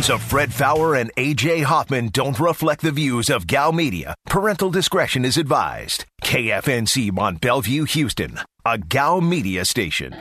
opinions of Fred Fowler and A.J. Hoffman don't reflect the views of Gal Media. Parental discretion is advised. KFNC Mont Bellevue, Houston, a Gal Media station.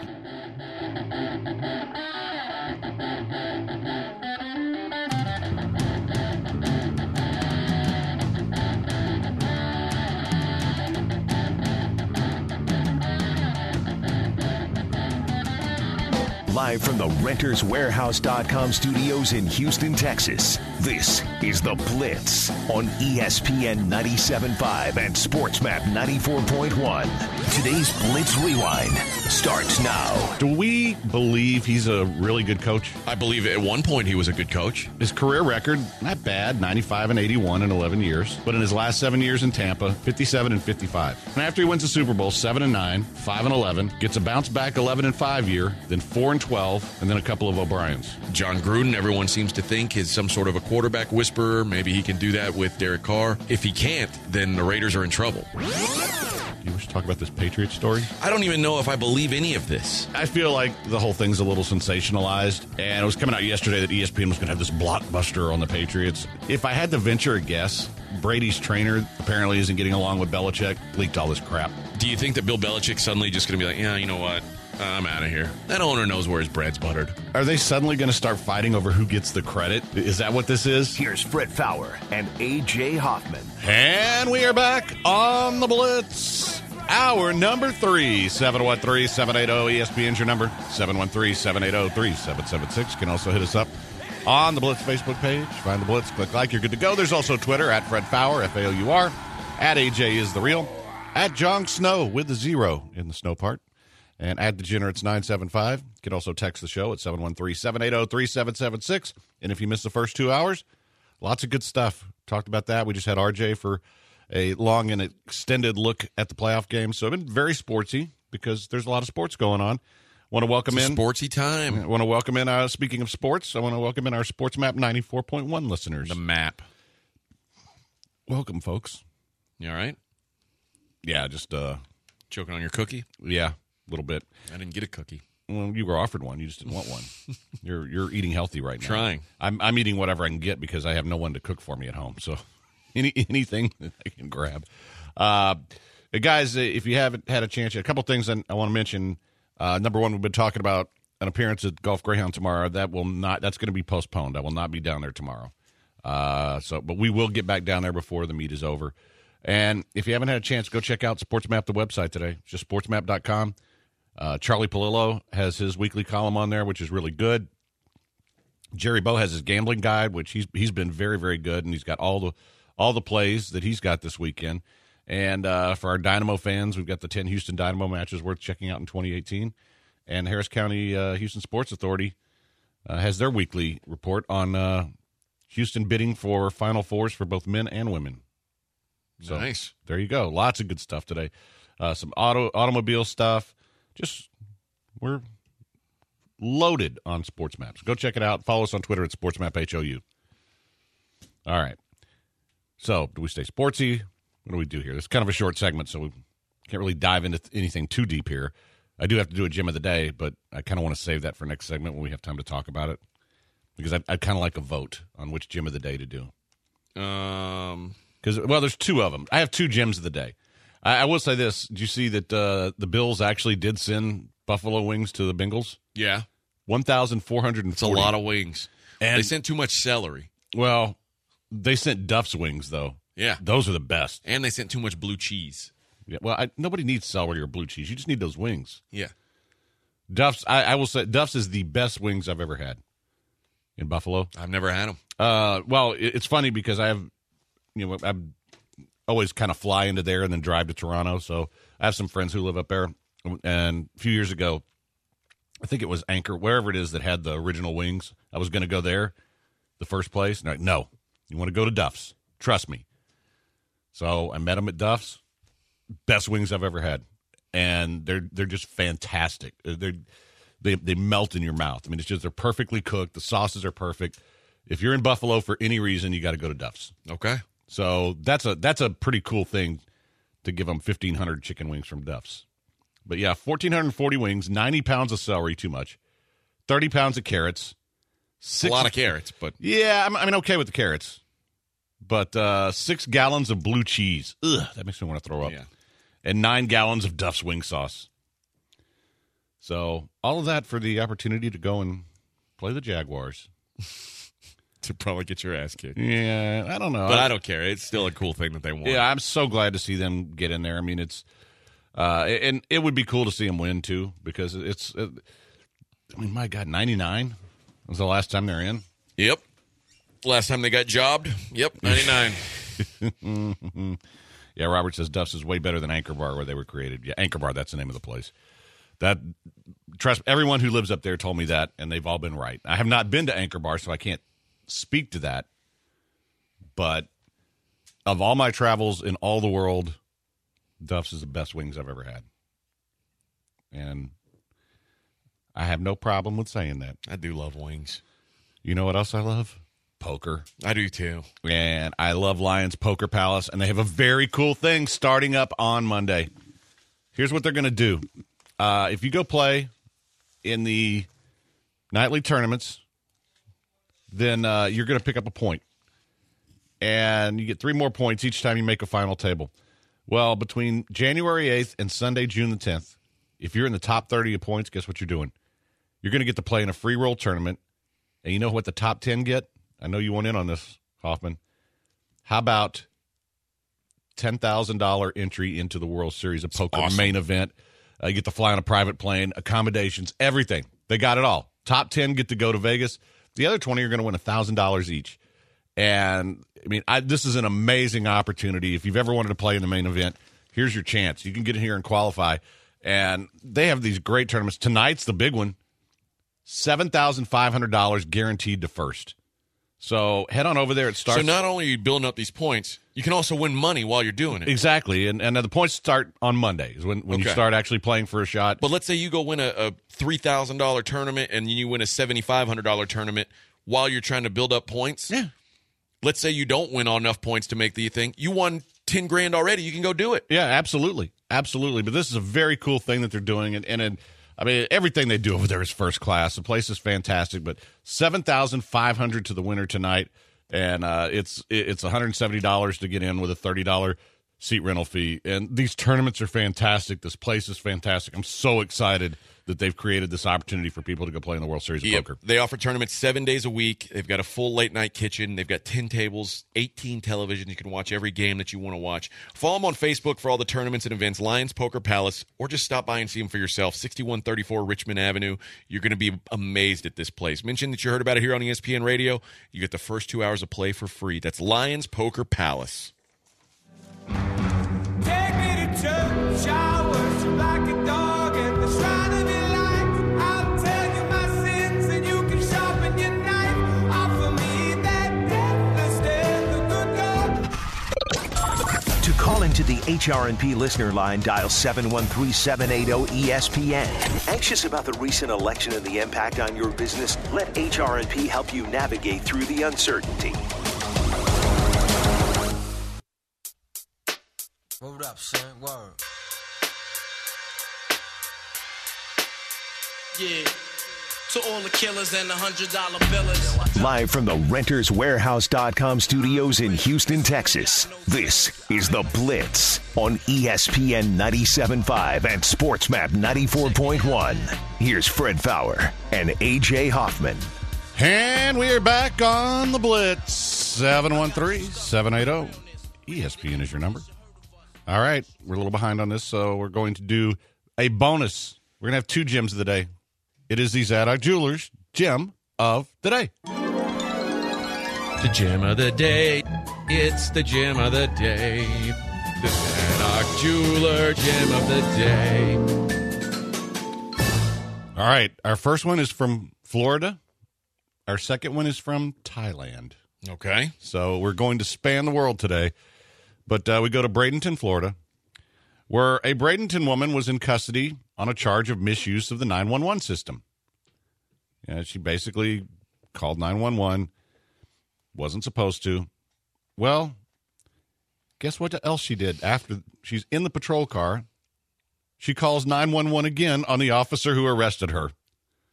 Live from the RentersWarehouse.com studios in Houston, Texas, this is The Blitz on ESPN 97.5 and SportsMap 94.1. Today's Blitz Rewind starts now. Do we believe he's a really good coach? I believe at one point he was a good coach. His career record, not bad, 95 and 81 in 11 years. But in his last 7 years in Tampa, 57 and 55. And after he wins the Super Bowl, 7 and 9, 5 and 11, gets a bounce back 11 and 5 year, then 4 and 12, and then a couple of O'Briens. John Gruden, everyone seems to think, is some sort of a quarterback whisperer. Maybe he can do that with Derek Carr. If he can't, then the Raiders are in trouble. You wish to talk about this Patriots story? I don't even know if I believe any of this. I feel like the whole thing's a little sensationalized, and it was coming out yesterday that ESPN was going to have this blockbuster on the Patriots. If I had to venture a guess, Brady's trainer apparently isn't getting along with Belichick, leaked all this crap. Do you think that Bill Belichick's suddenly just going to be like, yeah, you know what? I'm out of here. That owner knows where his bread's buttered. Are they suddenly going to start fighting over who gets the credit? Is that what this is? Here's Fred Fowler and A.J. Hoffman. And we are back on the Blitz. Hour number 3, 713-780-ESPN's your number, 713-780-3776. You can also hit us up on the Blitz Facebook page. Find the Blitz, click like, you're good to go. There's also Twitter, at Fred Fowler, F-A-O-U-R, at A.J. is the real, at John Snow with the 0 in the snow part, and at Degenerates975. You can also text the show at 713-780-3776. And if you missed the first 2 hours, lots of good stuff. Talked about that. We just had RJ for a long and extended look at the playoff game. So it's been very sportsy because there's a lot of sports going on. Want to welcome in sportsy time. I want to welcome in, speaking of sports, I want to welcome in our SportsMap 94.1 listeners. The map. Welcome, folks. You all right? Yeah, just choking on your cookie? Yeah, a little bit. I didn't get a cookie. Well, you were offered one. You just didn't want one. You're eating healthy right now. Trying. I'm eating whatever I can get because I have no one to cook for me at home. So anything that I can grab. Guys, if you haven't had a chance yet, a couple things I want to mention. Number one, we've been talking about an appearance at Golf Greyhound tomorrow. That's going to be postponed. I will not be down there tomorrow. But we will get back down there before the meet is over. And if you haven't had a chance, go check out SportsMap, the website today. It's just sportsmap.com. Charlie Palillo has his weekly column on there, which is really good. Jerry Bow has his gambling guide, which he's been very, very good, and he's got all the plays that he's got this weekend. And for our Dynamo fans, we've got the 10 Houston Dynamo matches worth checking out in 2018. And Harris County Houston Sports Authority has their weekly report on Houston bidding for Final Fours for both men and women. So, nice. There you go. Lots of good stuff today. Some automobile stuff. We're loaded on Sports Maps. Go check it out. Follow us on Twitter at SportsMapHOU. All right. So, do we stay sportsy? What do we do here? This is kind of a short segment, so we can't really dive into anything too deep here. I do have to do a gym of the day, but I kind of want to save that for next segment when we have time to talk about it. Because I'd kind of like a vote on which gym of the day to do. Because, there's two of them. I have two gyms of the day. I will say this. Did you see that the Bills actually did send buffalo wings to the Bengals? Yeah. 1,440. It's a lot of wings. And they sent too much celery. Well, they sent Duff's wings, though. Yeah. Those are the best. And they sent too much blue cheese. Yeah. Well, nobody needs celery or blue cheese. You just need those wings. Yeah. Duff's, I will say, Duff's is the best wings I've ever had in Buffalo. I've never had them. It's funny because I'm always kind of fly into there and then drive to Toronto. So I have some friends who live up there. And a few years ago, I think it was Anchor, wherever it is that had the original wings. I was going to go there, the first place. And they're like, no, you want to go to Duff's. Trust me. So I met them at Duff's. Best wings I've ever had. And they're just fantastic. They melt in your mouth. I mean, they're perfectly cooked. The sauces are perfect. If you're in Buffalo for any reason, you got to go to Duff's. Okay. So that's a pretty cool thing to give them 1,500 chicken wings from Duff's. But yeah, 1,440 wings, 90 pounds of celery, too much, 30 pounds of carrots, A lot of carrots, but yeah, I mean, okay with the carrots, but 6 gallons of blue cheese. Ugh, that makes me want to throw up. yeah. And 9 gallons of Duff's wing sauce. So all of that for the opportunity to go and play the Jaguars. To probably get your ass kicked. Yeah, I don't know. But I don't care. It's still a cool thing that they won. Yeah, I'm so glad to see them get in there. I mean, it's and it would be cool to see them win too, because it's. I mean, my God, 99 was the last time they're in. Yep. Last time they got jobbed. Yep, 99. Yeah, Robert says Duff's is way better than Anchor Bar where they were created. Yeah, Anchor Bar, that's the name of the place. Trust everyone who lives up there told me that, and they've all been right. I have not been to Anchor Bar, so I can't speak to that. But of all my travels in all the world, Duff's is the best wings I've ever had. And I have no problem with saying that. I do love wings. You know what else I love? Poker. I do too. And I love Lions Poker Palace, and they have a very cool thing starting up on Monday. Here's what they're going to do. If you go play in the nightly tournaments, then you're going to pick up a point. And you get 3 more points each time you make a final table. Well, between January 8th and Sunday, June the 10th, if you're in the top 30 of points, guess what you're doing? You're going to get to play in a free roll tournament. And you know what the top 10 get? I know you want in on this, Hoffman. How about $10,000 entry into the World Series of Poker main event? You get to fly on a private plane, accommodations, everything. They got it all. Top 10 get to go to Vegas. The other 20 are going to win $1,000 each. And, I mean, this is an amazing opportunity. If you've ever wanted to play in the main event, here's your chance. You can get in here and qualify. And they have these great tournaments. Tonight's the big one. $7,500 guaranteed to first. So head on over there. It starts. So not only are you building up these points, you can also win money while you're doing it. Exactly. And the points start on Monday is when you start actually playing for a shot. But let's say you go win a $3,000 tournament and you win a $7,500 tournament while you're trying to build up points. Yeah. Let's say you don't win enough points to make the thing. You won $10,000 already. You can go do it. Yeah, absolutely. Absolutely. But this is a very cool thing that they're doing. And I mean, everything they do over there is first class. The place is fantastic. But $7,500 to the winner tonight, and it's $170 to get in with a $30 seat rental fee. And these tournaments are fantastic. This place is fantastic. I'm so excited that they've created this opportunity for people to go play in the World Series of Poker. They offer tournaments 7 days a week. They've got a full late-night kitchen. They've got 10 tables, 18 televisions. You can watch every game that you want to watch. Follow them on Facebook for all the tournaments and events, Lions Poker Palace, or just stop by and see them for yourself, 6134 Richmond Avenue. You're going to be amazed at this place. Mention that you heard about it here on ESPN Radio. You get the first 2 hours of play for free. That's Lions Poker Palace. Take me to church, I worship like a dog at the shrine of your light. I'll tell you my sins and you can sharpen your knife. Offer me that deathless death, the good God. To call into the HRNP listener line, dial 713-780-ESPN. Anxious about the recent election and the impact on your business? Let HRNP help you navigate through the uncertainty. Word up, son. Word. Yeah. To all the killers and the $100 billers. Live from the RentersWarehouse.com studios in Houston, Texas, this is The Blitz on ESPN 97.5 and SportsMap 94.1. Here's Fred Fowler and A.J. Hoffman. And we are back on The Blitz. 713-780. ESPN is your number. All right, we're a little behind on this, so we're going to do a bonus. We're going to have 2 gems of the day. It is the Zadok Jewelers gem of the day. The gem of the day. It's the gem of the day. The Zadok Jeweler gem of the day. All right, our first one is from Florida. Our second one is from Thailand. Okay. So we're going to span the world today. But we go to Bradenton, Florida, where a Bradenton woman was in custody on a charge of misuse of the 911 system. Yeah, she basically called 911, wasn't supposed to. Well, guess what else she did after she's in the patrol car? She calls 911 again on the officer who arrested her.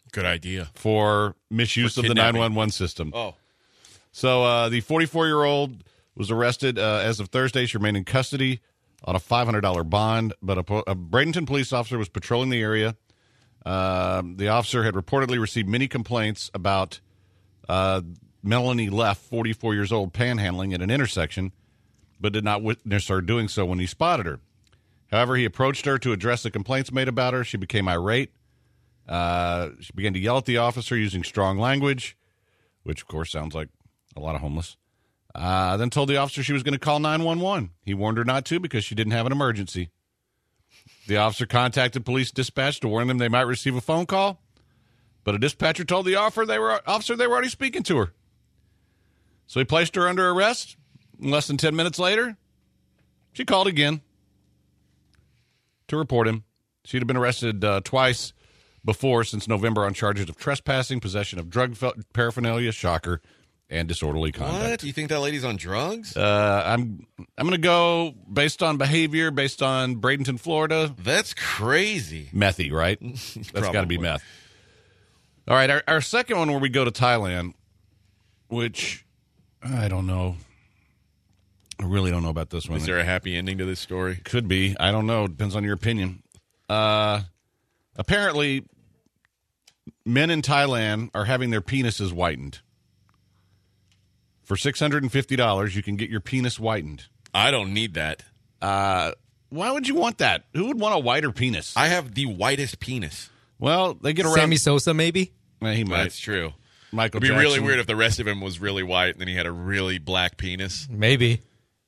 Good idea. for misuse For of the kidnapping. 911 system. Oh, So the 44-year-old was arrested as of Thursday. She remained in custody on a $500 bond, but a Bradenton police officer was patrolling the area. The officer had reportedly received many complaints about Melanie Leff, 44 years old, panhandling at an intersection, but did not witness her doing so when he spotted her. However, he approached her to address the complaints made about her. She became irate. She began to yell at the officer using strong language, which, of course, sounds like a lot of homeless. Then told the officer she was going to call 911. He warned her not to because she didn't have an emergency. The officer contacted police dispatch to warn them they might receive a phone call, but a dispatcher told the officer they were already speaking to her. So he placed her under arrest. Less than 10 minutes later, she called again to report him. She'd have been arrested twice before since November on charges of trespassing, possession of drug paraphernalia, shocker, and disorderly conduct. what? You think that lady's on drugs? I'm going to go based on behavior, based on Bradenton, Florida. That's crazy. Methy, right? That's got to be Probably. meth. All right, our second one where we go to Thailand, which I don't know. I really don't know about this one. Is there a happy ending to this story? Could be. I don't know. Depends on your opinion. Apparently, men in Thailand are having their penises whitened. For $650, you can get your penis whitened. I don't need that. Why would you want that? Who would want a whiter penis? I have the whitest penis. Well, they get around. Sammy Sosa, maybe? He might. That's true. Michael It'd be really Jackson. weird if the rest of him was really white and then he had a really black penis. Maybe.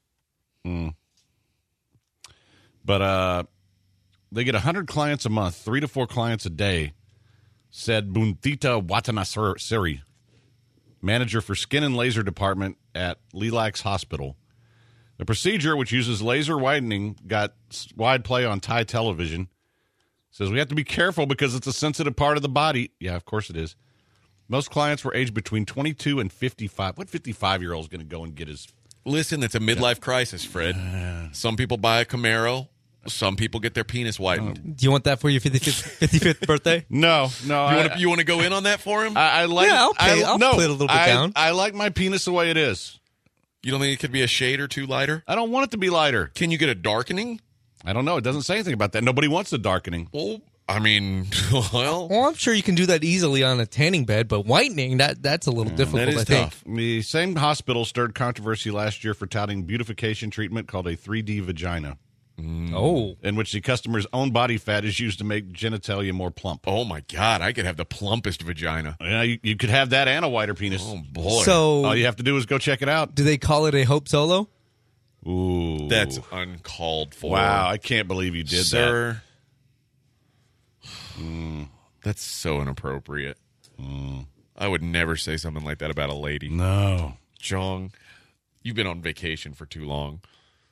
But they get 100 clients a month, 3 to 4 clients a day, said Buntita Watanasiri, manager for skin and laser department at Lilacs Hospital. The procedure, which uses laser whitening, got wide play on Thai television. Says we have to be careful because it's a sensitive part of the body. Yeah, of course it is. Most clients were aged between 22 and 55. What 55-year-old is going to go and get his... Listen, it's a midlife crisis, Fred. Some people buy a Camaro. Some people get their penis whitened. Do you want that for your 55th birthday? No. You want to go in on that for him? I like. Yeah, I'll play it a little bit down. I like my penis the way it is. You don't think it could be a shade or two lighter? I don't want it to be lighter. Can you get a darkening? I don't know. It doesn't say anything about that. Nobody wants the darkening. Well, I mean, well, Well, I'm sure you can do that easily on a tanning bed, but whitening, that's a little difficult, that is I think. tough. The same hospital stirred controversy last year for touting beautification treatment called a 3D vagina, Oh. in which the customer's own body fat is used to make genitalia more plump. Oh my God, I could have the plumpest vagina. Yeah, you could have that and a whiter penis. Oh boy, So, All you have to do is go check it out. do they call it a Hope Solo? Ooh, that's uncalled for. wow! I can't believe you did that. Sir. That's so inappropriate. I would never say something like that about a lady. No, Jong, you've been on vacation for too long.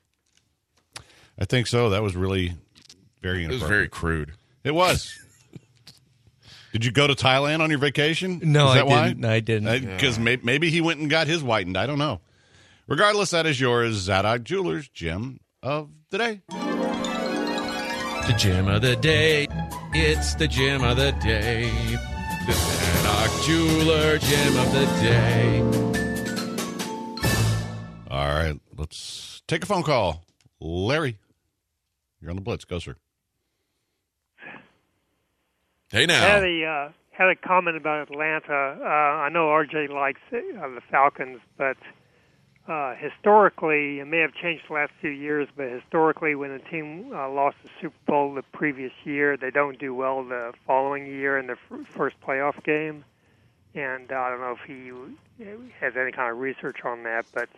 I think so. That was really very It was inappropriate. very crude. It was. Did you go to Thailand on your vacation? No, Is that I didn't. I didn't. Because maybe he went and got his whitened. I don't know. Regardless, that is yours Zadok Jewelers gem of the day. The gem of the day. It's the gem of the day. The Zadok Jeweler gem of the day. All right, let's take a phone call. Larry, you're on the Blitz. Go, sir. Hey now. Had a comment about Atlanta. I know RJ likes the Falcons, but historically, it may have changed the last few years, but historically, when a team lost the Super Bowl the previous year, they don't do well the following year in the first playoff game. And I don't know if he has any kind of research on that, but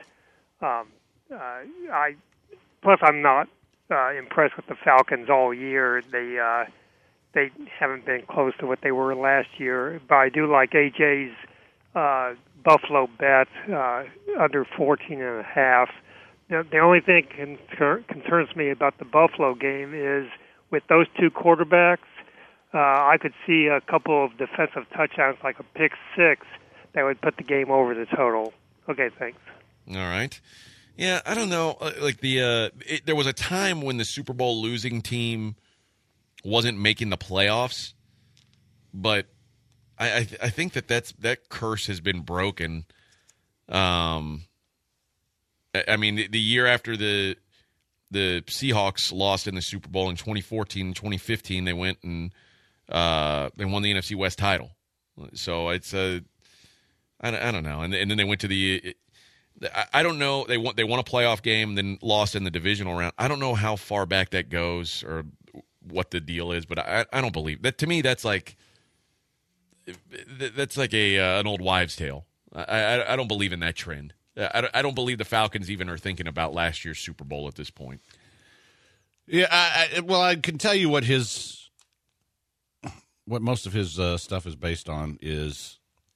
I'm not impressed with the Falcons all year. They haven't been close to what they were last year, but I do like AJ's Buffalo bet under 14.5. The only thing that concerns me about the Buffalo game is with those two quarterbacks, I could see a couple of defensive touchdowns, like a pick six, that would put the game over the total. Okay, thanks. All right. Yeah, I don't know. Like there was a time when the Super Bowl losing team wasn't making the playoffs, but I think that curse has been broken. I mean, the year after the Seahawks lost in the Super Bowl in 2014 and 2015, they went and they won the NFC West title. So it's I don't know. And then they went to the I don't know. They won a playoff game, then lost in the divisional round. I don't know how far back that goes or what the deal is, but I don't believe that. To me, that's like an old wives' tale. I don't believe in that trend. I don't believe the Falcons even are thinking about last year's Super Bowl at this point. Yeah, I can tell you what most of his stuff is based on is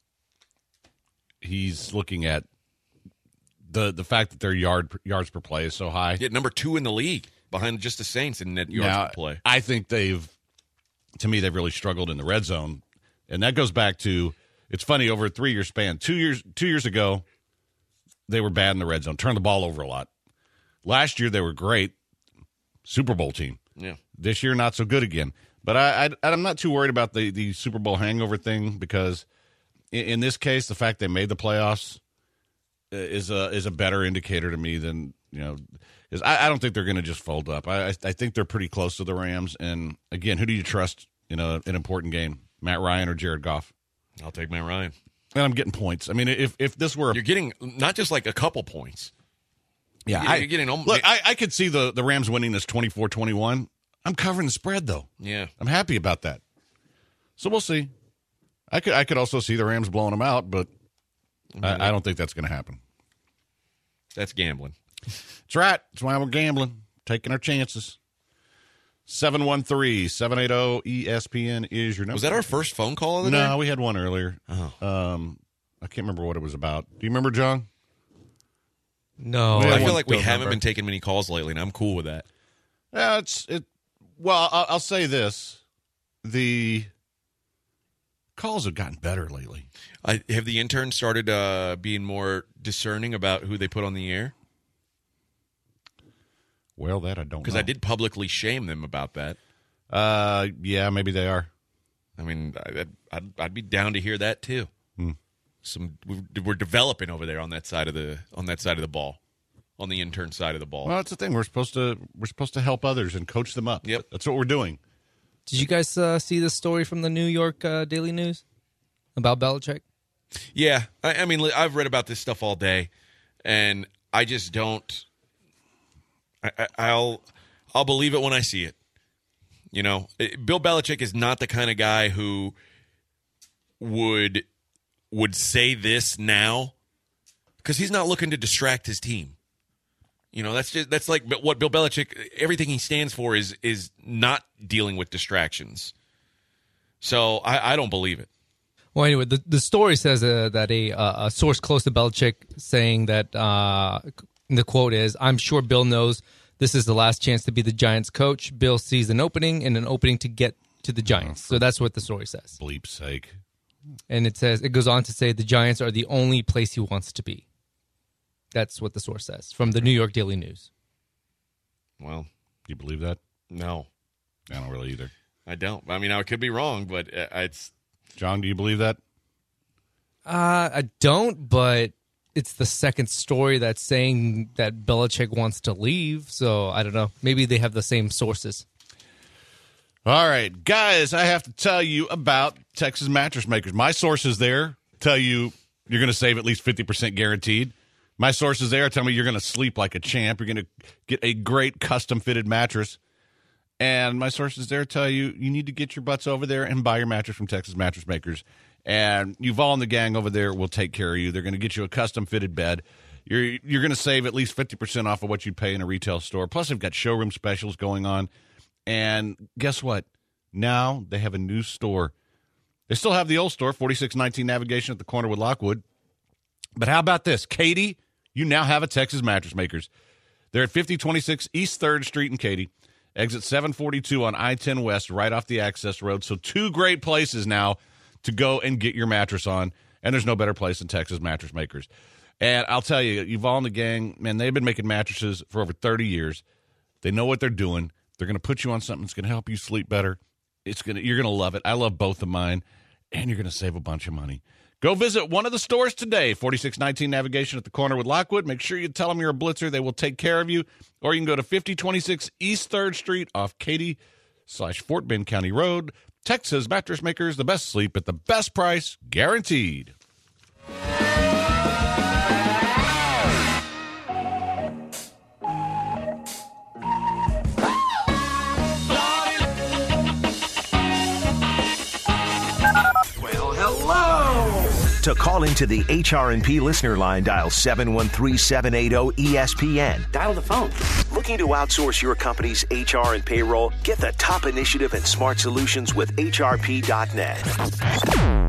he's looking at the fact that their yards per play is so high. Yeah, number 2 in the league behind just the Saints in net yards per play. I think they've really struggled in the red zone, and that goes back to it's funny over a 3-year span. 2 years ago, they were bad in the red zone, turned the ball over a lot. Last year they were great, Super Bowl team. Yeah. This year not so good again. But I'm not too worried about the Super Bowl hangover thing because in this case, the fact they made the playoffs is a better indicator to me than, because I don't think they're going to just fold up. I think they're pretty close to the Rams. And again, who do you trust in an important game, Matt Ryan or Jared Goff? I'll take Matt Ryan. And I'm getting points. I mean, if this were you're getting not just like a couple points. Yeah, you're getting almost. Look, I could see the Rams winning this 24-21. I'm covering the spread though. Yeah, I'm happy about that. So we'll see. I could also see the Rams blowing them out, but I don't think that's going to happen. That's gambling. That's right. That's why we're gambling, taking our chances. 713-780-ESPN is your number. Was that our first phone call of the day? No, we had one earlier. Oh. I can't remember what it was about. Do you remember, John? No. I feel like we haven't been taking many calls lately, and I'm cool with that. Yeah, well, I'll say this. The calls have gotten better lately. Have the interns started being more discerning about who they put on the air? Well, that I don't know. Because I did publicly shame them about that. Yeah, maybe they are. I mean, I'd be down to hear that too. We're developing over there on that side of the ball, on the intern side of the ball. Well, that's the thing. We're supposed to help others and coach them up. Yep, that's what we're doing. Did you guys see the story from the New York Daily News about Belichick? Yeah, I mean, I've read about this stuff all day, and I just don't. I'll believe it when I see it. Bill Belichick is not the kind of guy who would say this now because he's not looking to distract his team. That's like what Bill Belichick. Everything he stands for is not dealing with distractions. So I don't believe it. Well, anyway, the story says that a source close to Belichick saying that the quote is, "I'm sure Bill knows this is the last chance to be the Giants coach. Bill sees an opening and an opening to get to the Giants." So that's what the story says. Bleep's sake. And it goes on to say the Giants are the only place he wants to be. That's what the source says from the New York Daily News. Well, do you believe that? No. I don't really either. I don't. I mean, I could be wrong, but it's... John, do you believe that? I don't, but it's the second story that's saying that Belichick wants to leave. So I don't know. Maybe they have the same sources. All right, guys, I have to tell you about Texas Mattress Makers. My sources there tell you you're going to save at least 50% guaranteed. My sources there tell me you're going to sleep like a champ. You're going to get a great custom-fitted mattress. And my sources there tell you you need to get your butts over there and buy your mattress from Texas Mattress Makers. And Yuval and the gang over there will take care of you. They're going to get you a custom-fitted bed. You're going to save at least 50% off of what you'd pay in a retail store. Plus, they've got showroom specials going on. And guess what? Now they have a new store. They still have the old store, 4619 Navigation at the corner with Lockwood. But how about this? Katy, you now have a Texas Mattress Makers. They're at 5026 East 3rd Street in Katy. Exit 742 on I-10 West, right off the access road. So 2 great places now to go and get your mattress on. And there's no better place than Texas Mattress Makers. And I'll tell you, Yuval and the gang, man, they've been making mattresses for over 30 years. They know what they're doing. They're going to put you on something that's going to help you sleep better. You're going to love it. I love both of mine. and you're going to save a bunch of money. Go visit one of the stores today, 4619 Navigation at the corner with Lockwood. Make sure you tell them you're a Blitzer. They will take care of you. Or you can go to 5026 East 3rd Street off Katy/Fort Bend County Road. Texas Mattress Makers, the best sleep at the best price, guaranteed. To call into the HRNP listener line, dial 713-780-ESPN. Dial the phone. Looking to outsource your company's HR and payroll? Get the top initiative and smart solutions with HRP.net.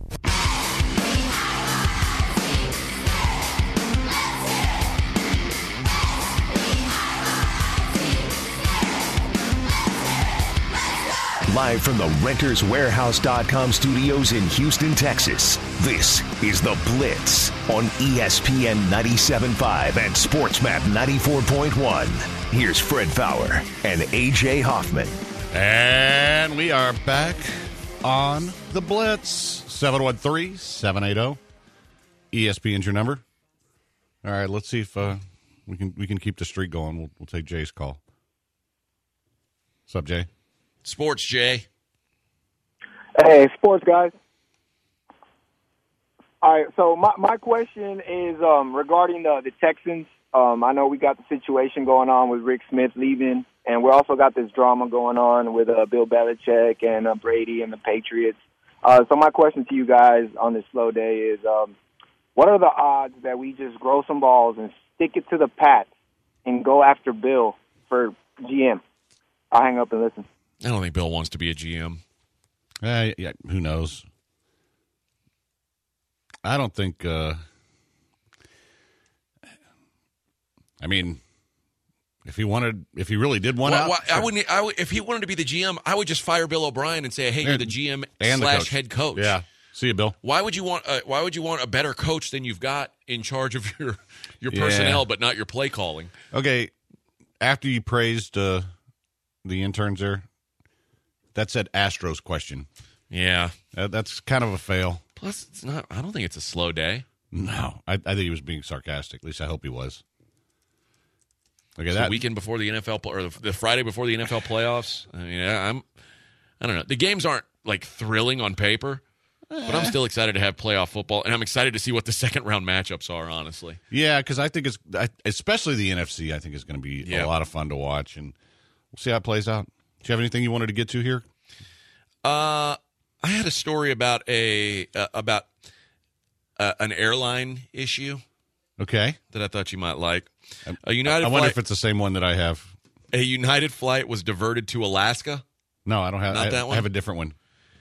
Live from the RentersWarehouse.com studios in Houston, Texas, this is The Blitz on ESPN 97.5 and SportsMap 94.1. Here's Fred Fowler and A.J. Hoffman. And we are back on The Blitz. 713-780. ESPN's your number. All right, let's see if we can keep the streak going. We'll take Jay's call. What's up, Jay? Sports, Jay. Hey, sports guys. All right, so my question is regarding the Texans. I know we got the situation going on with Rick Smith leaving, and we also got this drama going on with Bill Belichick and Brady and the Patriots. So my question to you guys on this slow day is, what are the odds that we just grow some balls and stick it to the Pats and go after Bill for GM? I'll hang up and listen. I don't think Bill wants to be a GM. Yeah, who knows? I don't think. I mean, if he really did want out, if he wanted to be the GM, I would just fire Bill O'Brien and say, "Hey, you're the GM and / head coach." Yeah, see you, Bill. Why would you want a better coach than you've got in charge of your personnel, but not your play calling? Okay, after you praised the interns there. That said Astros question. Yeah. That's kind of a fail. Plus, it's not. I don't think it's a slow day. No. I think he was being sarcastic. At least I hope he was. Okay, the weekend before the NFL, or the Friday before the NFL playoffs. I mean, I don't know. The games aren't, like, thrilling on paper, but I'm still excited to have playoff football, and I'm excited to see what the second-round matchups are, honestly. Yeah, because I think especially the NFC, I think is going to be a lot of fun to watch, and we'll see how it plays out. Do you have anything you wanted to get to here? I had a story about an airline issue. Okay. That I thought you might like. I wonder if it's the same one that I have. A United flight was diverted to Alaska. No, I don't have that one. I have a different one.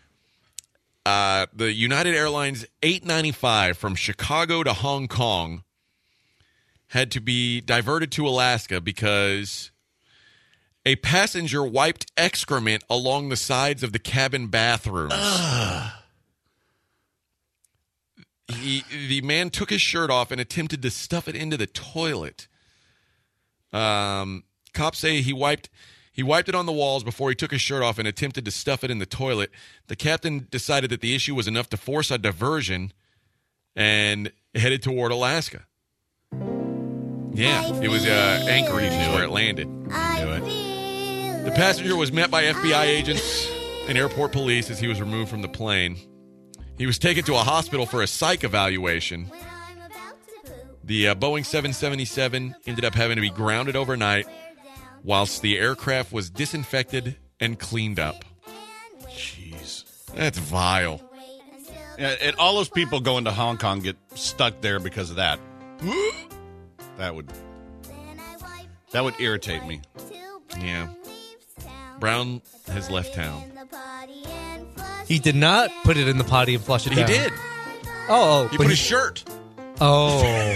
The United Airlines 895 from Chicago to Hong Kong had to be diverted to Alaska because a passenger wiped excrement along the sides of the cabin bathrooms. The man took his shirt off and attempted to stuff it into the toilet. Cops say he wiped it on the walls before he took his shirt off and attempted to stuff it in the toilet. The captain decided that the issue was enough to force a diversion and headed toward Alaska. Yeah, it was Anchorage is where it landed. The passenger was met by FBI agents and airport police as he was removed from the plane. He was taken to a hospital for a psych evaluation. The Boeing 777 ended up having to be grounded overnight whilst the aircraft was disinfected and cleaned up. Jeez. That's vile. Yeah, and all those people going to Hong Kong get stuck there because of that. That would irritate me. Yeah. Brown has left town. He did not put it in the potty and flush it down. He did. Oh. He put his shirt. Oh.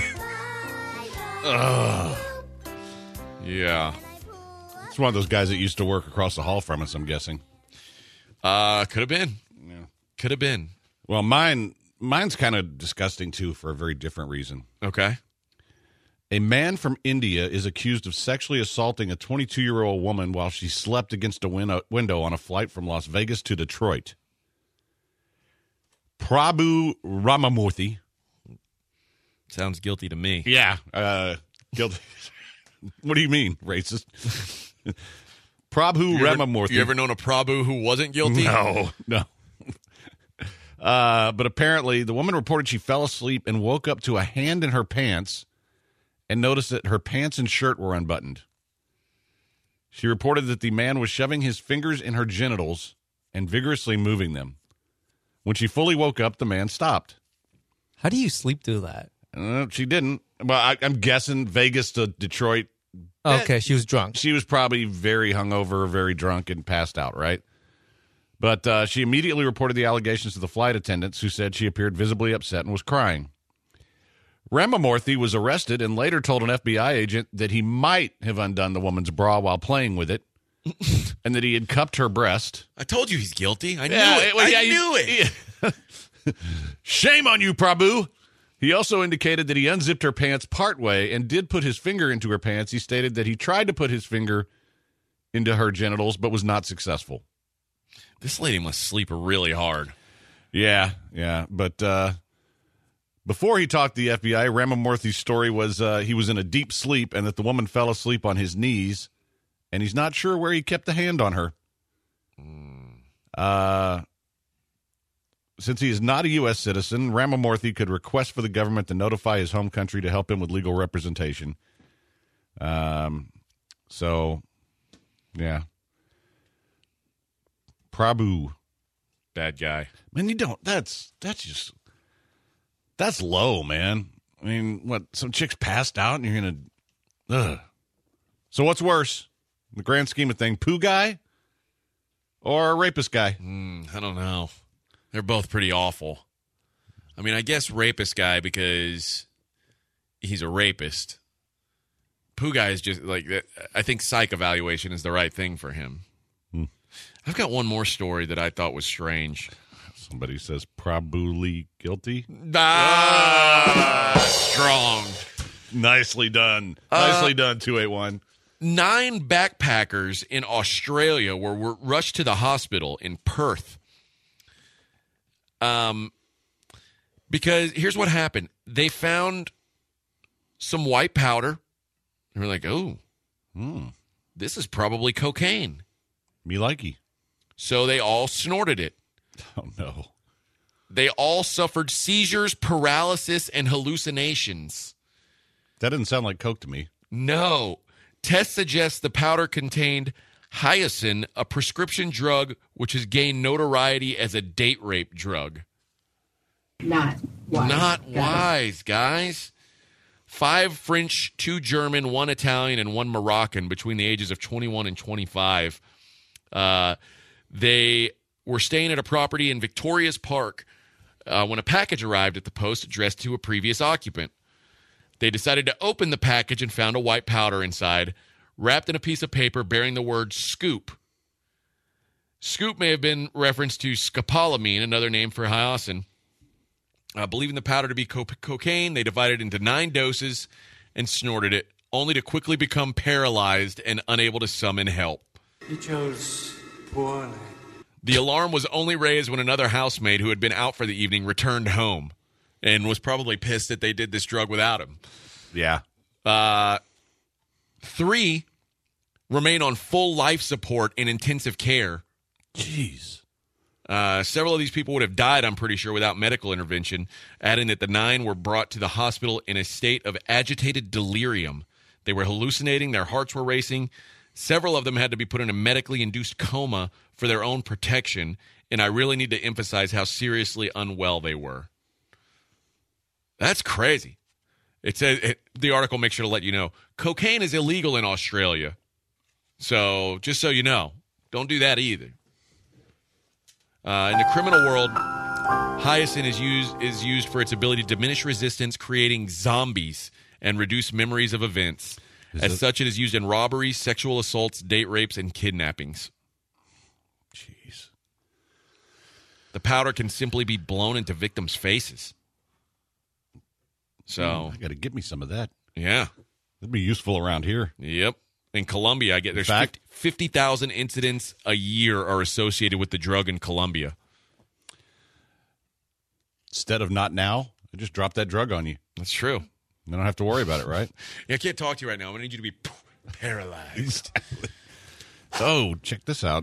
Yeah. It's one of those guys that used to work across the hall from us, I'm guessing. Could have been. Yeah. Could have been. Well, mine's kind of disgusting, too, for a very different reason. Okay. A man from India is accused of sexually assaulting a 22-year-old woman while she slept against a window on a flight from Las Vegas to Detroit. Prabhu Ramamurthy. Sounds guilty to me. Yeah, guilty. What do you mean, racist? Prabhu Ramamurthy. You ever known a Prabhu who wasn't guilty? No. But apparently, the woman reported she fell asleep and woke up to a hand in her pants and noticed that her pants and shirt were unbuttoned. She reported that the man was shoving his fingers in her genitals and vigorously moving them. When she fully woke up, the man stopped. How do you sleep through that? She didn't. Well, I'm guessing Vegas to Detroit. Okay, she was drunk. She was probably very hungover, very drunk, and passed out, right? But she immediately reported the allegations to the flight attendants, who said she appeared visibly upset and was crying. Ramamurthy was arrested and later told an FBI agent that he might have undone the woman's bra while playing with it and that he had cupped her breast. I told you he's guilty. I knew it. I knew it. Shame on you, Prabhu. He also indicated that he unzipped her pants partway and did put his finger into her pants. He stated that he tried to put his finger into her genitals but was not successful. This lady must sleep really hard. Yeah. But before he talked to the FBI, Ramamurthy's story was he was in a deep sleep and that the woman fell asleep on his knees, and he's not sure where he kept the hand on her. Since he is not a U.S. citizen, Ramamurthy could request for the government to notify his home country to help him with legal representation. So, yeah. Prabhu. Bad guy. Man, you don't. That's low, man. I mean, what? Some chick's passed out and you're going to. Ugh. So what's worse? In the grand scheme of things, poo guy or a rapist guy? I don't know. They're both pretty awful. I mean, I guess rapist guy because he's a rapist. Poo guy is just like, I think psych evaluation is the right thing for him. I've got one more story that I thought was strange. Somebody says probably guilty. Strong. Nicely done. Nicely done, 281. 9 backpackers in Australia were rushed to the hospital in Perth. Because here's what happened. They found some white powder. And we're like, this is probably cocaine. Me likey. So they all snorted it. Oh, no. They all suffered seizures, paralysis, and hallucinations. That didn't sound like coke to me. No. Tests suggest the powder contained hyoscine, a prescription drug which has gained notoriety as a date rape drug. Not wise, guys. 5 French, 2 German, 1 Italian, and 1 Moroccan between the ages of 21 and 25. They were staying at a property in Victoria's Park when a package arrived at the post addressed to a previous occupant. They decided to open the package and found a white powder inside, wrapped in a piece of paper bearing the word scoop. Scoop may have been reference to scopolamine, another name for hyoscine. Believing the powder to be cocaine, they divided it into 9 doses and snorted it, only to quickly become paralyzed and unable to summon help. You chose poorly. The alarm was only raised when another housemaid who had been out for the evening returned home and was probably pissed that they did this drug without him. Yeah. 3 remain on full life support in intensive care. Jeez. Several of these people would have died, I'm pretty sure, without medical intervention, adding that the 9 were brought to the hospital in a state of agitated delirium. They were hallucinating, their hearts were racing. Several of them had to be put in a medically induced coma for their own protection, and I really need to emphasize how seriously unwell they were. That's crazy. It says the article makes sure to let you know cocaine is illegal in Australia. So just so you know, don't do that either. In the criminal world, hyoscine is used for its ability to diminish resistance, creating zombies and reduce memories of events. As such, it is used in robberies, sexual assaults, date rapes, and kidnappings. Jeez. The powder can simply be blown into victims' faces. So I got to get me some of that. Yeah. It'd be useful around here. Yep. In Colombia, there's 50,000 incidents a year are associated with the drug in Colombia. instead of not now, they just drop that drug on you. That's true. You don't have to worry about it, right? Yeah, I can't talk to you right now. I'm going to need you to be paralyzed. So, check this out.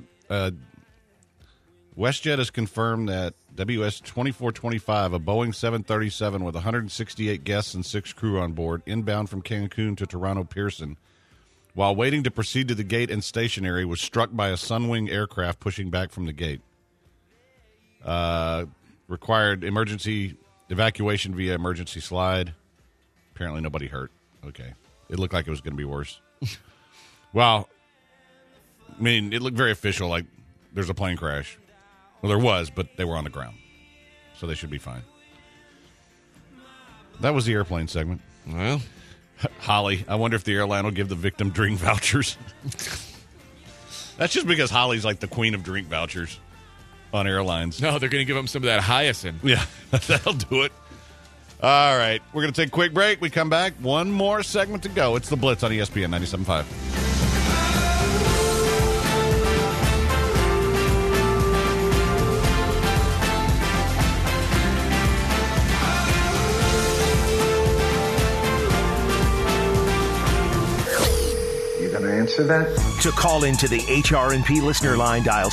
WestJet has confirmed that WS-2425, a Boeing 737 with 168 guests and 6 crew on board, inbound from Cancun to Toronto Pearson, while waiting to proceed to the gate and stationary, was struck by a Sunwing aircraft pushing back from the gate. Required emergency evacuation via emergency slide. Apparently nobody hurt. Okay. It looked like it was going to be worse. Well, I mean, it looked very official, like there's a plane crash. Well, there was, but they were on the ground. So they should be fine. That was the airplane segment. Well, Holly, I wonder if the airline will give the victim drink vouchers. That's just because Holly's like the queen of drink vouchers on airlines. no, they're going to give them some of that hyacinth. Yeah, that'll do it. All right, we're going to take a quick break. We come back. One more segment to go. It's The Blitz on ESPN 97.5. Answer that? To call into the HRNP listener line, dial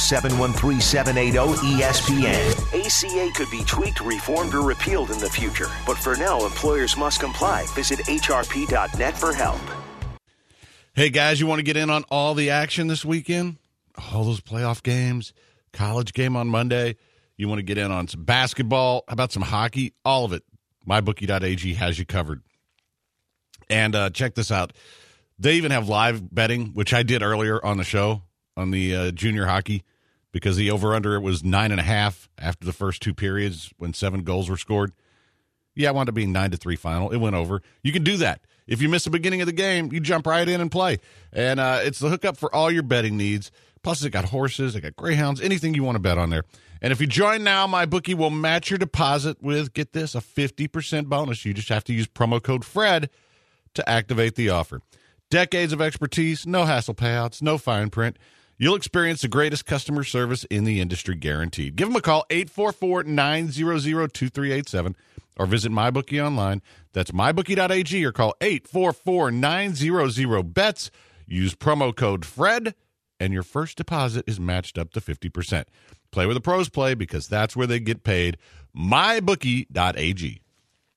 713-780-ESPN. ACA could be tweaked, reformed, or repealed in the future. But for now, employers must comply. Visit hrp.net for help. Hey, guys, you want to get in on all the action this weekend? All those playoff games, college game on Monday. You want to get in on some basketball? How about some hockey? All of it. MyBookie.ag has you covered. And check this out. They even have live betting, which I did earlier on the show on the junior hockey, because the over-under was 9.5 after the first 2 periods when 7 goals were scored. Yeah, it wound up being 9-3 final. It went over. You can do that. If you miss the beginning of the game, you jump right in and play. And it's the hookup for all your betting needs. Plus, they got horses, they got greyhounds, anything you want to bet on there. And if you join now, MyBookie will match your deposit with, get this, a 50% bonus. You just have to use promo code FRED to activate the offer. Decades of expertise, no hassle payouts, no fine print. You'll experience the greatest customer service in the industry, guaranteed. Give them a call, 844-900-2387, or visit MyBookie online. That's mybookie.ag, or call 844-900-BETS. Use promo code FRED, and your first deposit is matched up to 50%. Play where the pros play, because that's where they get paid. MyBookie.ag.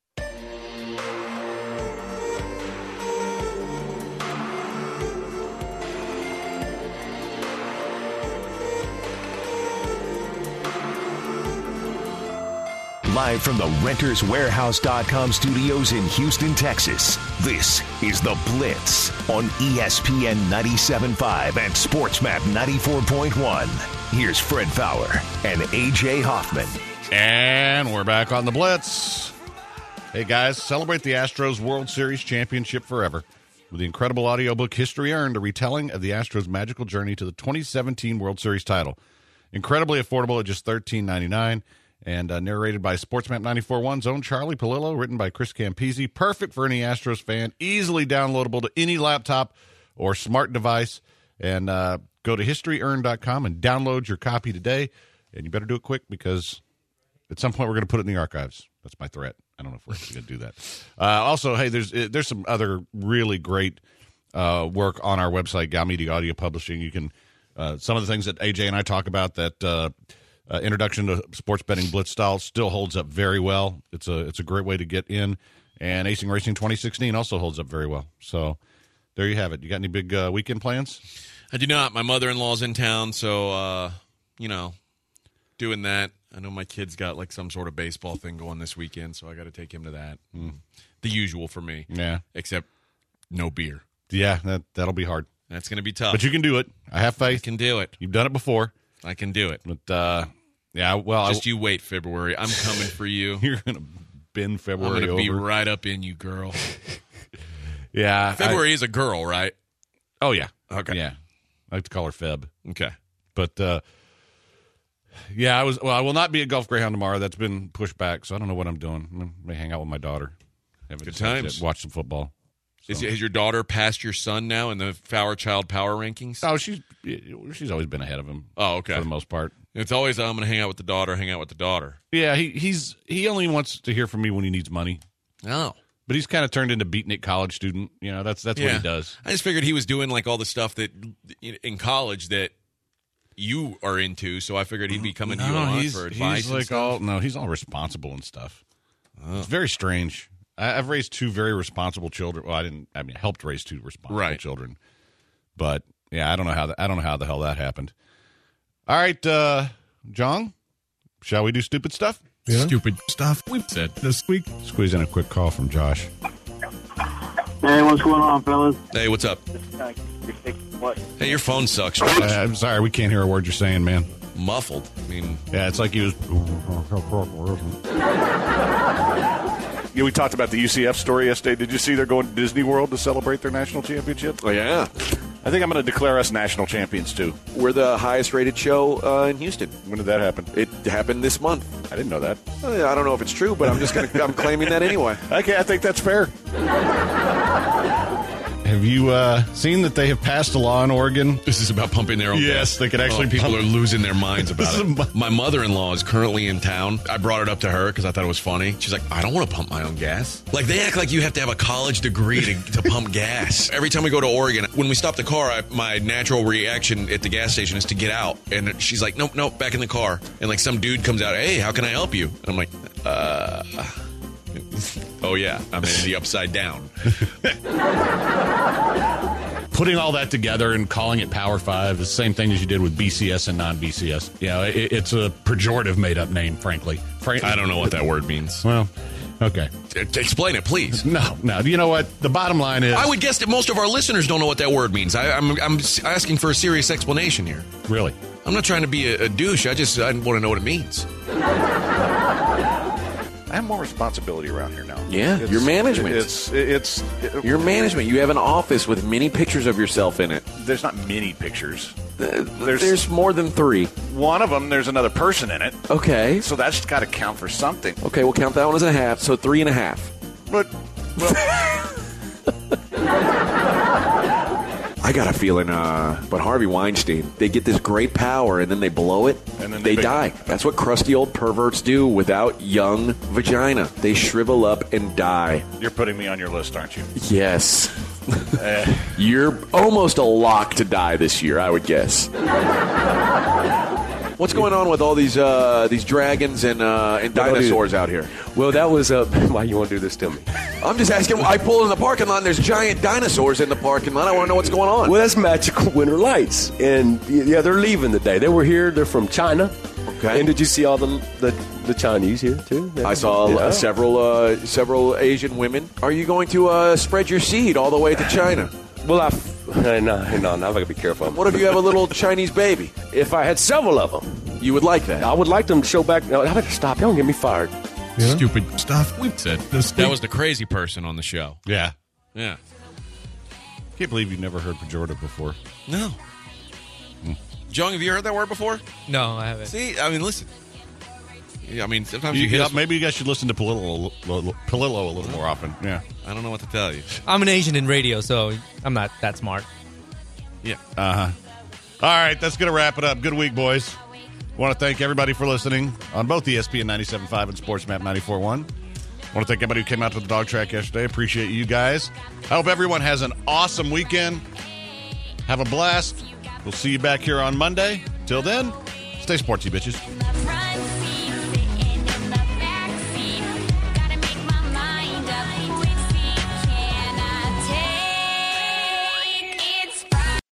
Live from the RentersWarehouse.com studios in Houston, Texas, this is The Blitz on ESPN 97.5 and SportsMap 94.1. Here's Fred Fowler and A.J. Hoffman. And we're back on The Blitz. Hey, guys, celebrate the Astros World Series championship forever with the incredible audiobook History Earned, a retelling of the Astros' magical journey to the 2017 World Series title. Incredibly affordable at just $13.99. And narrated by SportsMap 94.1's own Charlie Palillo, written by Chris Campisi. Perfect for any Astros fan. Easily downloadable to any laptop or smart device. And go to historyearned.com and download your copy today. And you better do it quick, because at some point we're going to put it in the archives. That's my threat. I don't know if we're actually going to do that. Also, hey, there's some other really great work on our website, Gal Media Audio Publishing. You can some of the things that AJ and I talk about, that introduction to sports betting blitz style, still holds up very well. It's a great way to get in. And Acing Racing 2016 also holds up very well. So there you have it. You got any big weekend plans? I do not. My mother-in-law's in town, so, doing that. I know my kid's got like some sort of baseball thing going this weekend, so I got to take him to that. The usual for me. Yeah. Except no beer. Yeah, that'll be hard. That's going to be tough. But you can do it. I have faith. I can do it. You've done it before. I can do it. But, yeah, well. Just you wait, February. I'm coming for you. You're going to bend February I'm going to be over. right up in you, girl. Yeah. February is a girl, right? Oh, yeah. Okay. Yeah. I like to call her Feb. Okay. But, yeah, I will not be at Gulf Greyhound tomorrow. That's been pushed back, so I don't know what I'm doing. I may hang out with my daughter. Good times. Watch some football. So. Has your daughter passed your son now in the Fowler Child Power Rankings? Oh, she's always been ahead of him. Oh, okay. For the most part. It's always, I'm going to hang out with the daughter. Yeah, he only wants to hear from me when he needs money. Oh. But he's kind of turned into beatnik college student. You know, that's what he does. I just figured he was doing like all the stuff that in college that you are into, so I figured he'd be coming to you a lot for advice. He's like he's all responsible and stuff. Oh. It's very strange. I've raised two very responsible children. Well, I helped raise two responsible children. But yeah, I don't know how the hell that happened. All right, John, shall we do stupid stuff? Yeah. Stupid stuff we've said this week. Squeeze in a quick call from Josh. Hey, what's going on, fellas? Hey, what's up? Hey, your phone sucks. I'm sorry, we can't hear a word you're saying, man. Muffled. I mean, yeah, it's like he was. Yeah, we talked about the UCF story yesterday. Did you see they're going to Disney World to celebrate their national championship? Oh, yeah. I think I'm going to declare us national champions, too. We're the highest-rated show in Houston. When did that happen? It happened this month. I didn't know that. I don't know if it's true, but I'm claiming that anyway. Okay, I think that's fair. Have you seen that they have passed a law in Oregon? This is about pumping their own gas. Yes, they could actually people are losing their minds about it. My mother-in-law is currently in town. I brought it up to her because I thought it was funny. She's like, I don't want to pump my own gas. Like, they act like you have to have a college degree to pump gas. Every time we go to Oregon, when we stop the car, my natural reaction at the gas station is to get out. And she's like, nope, back in the car. And like some dude comes out, hey, how can I help you? And I'm like, oh yeah, I'm in the upside down. Putting all that together and calling it Power 5 is the same thing as you did with BCS and non-BCS. Yeah, it's a pejorative made-up name, frankly. I don't know what that word means. Well, okay. Explain it, please. No. You know what? The bottom line is... I would guess that most of our listeners don't know what that word means. I'm asking for a serious explanation here. Really? I'm not trying to be a douche. I want to know what it means. I have more responsibility around here now. Yeah, your management. It's your management. You have an office with many pictures of yourself in it. There's not many pictures. There's more than 3. One of them, there's another person in it. Okay. So that's got to count for something. Okay, we'll count that one as a half, so 3.5. But... I got a feeling, but Harvey Weinstein, they get this great power and then they blow it, and then they die. That's what crusty old perverts do without young vagina. They shrivel up and die. You're putting me on your list, aren't you? Yes. You're almost a lock to die this year, I would guess. What's going on with all these dragons and dinosaurs out here? Well, that was why you want to do this to me? I'm just asking. I pull in the parking lot, and there's giant dinosaurs in the parking lot. I want to know what's going on. Well, that's Magical Winter Lights, and yeah, they're leaving today. They were here. They're from China. Okay. And did you see all the Chinese here too? I saw several Asian women. Are you going to spread your seed all the way to China? Well, no, I gotta be careful. What if you have a little Chinese baby? If I had several of them, you would like that. I would like them to show back. No, I better stop. Y'all get me fired. Yeah? Stupid stuff we've said this week. That was the crazy person on the show. Yeah. Yeah. Can't believe you've never heard pejorative before. No. Jung, have you heard that word before? No, I haven't. See, I mean, listen. Yeah, I mean, sometimes maybe you guys should listen to Palillo a little more often. Yeah. I don't know what to tell you. I'm an Asian in radio, so I'm not that smart. Yeah. Uh-huh. All right, that's going to wrap it up. Good week, boys. I want to thank everybody for listening on both ESPN 97.5 and SportsMap 94.1. I want to thank everybody who came out to the dog track yesterday. Appreciate you guys. I hope everyone has an awesome weekend. Have a blast. We'll see you back here on Monday. Till then, stay sportsy, bitches.